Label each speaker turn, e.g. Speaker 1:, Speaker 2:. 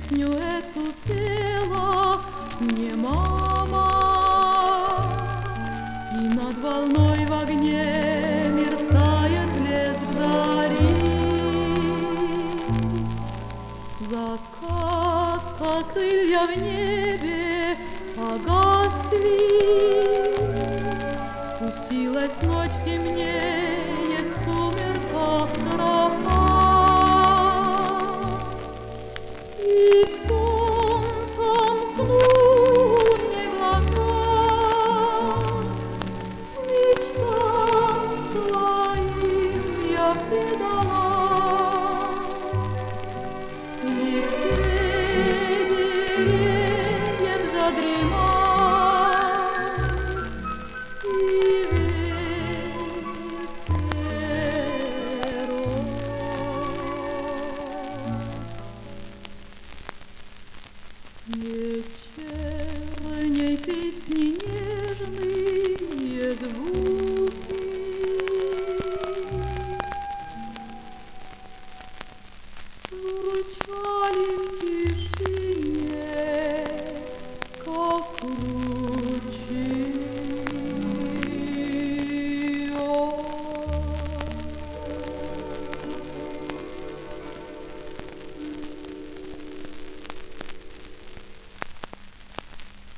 Speaker 1: Песню эту пела мне мама, и над волной в огне мерцает блеск зари. Закат, как крылья в небе, погасли. Спустилась ночь, темнеет в сумерках тропа. И сон сомкнул мне глаза, мечтам своим я предалась. В листве деревьев задремал, и ветер рос.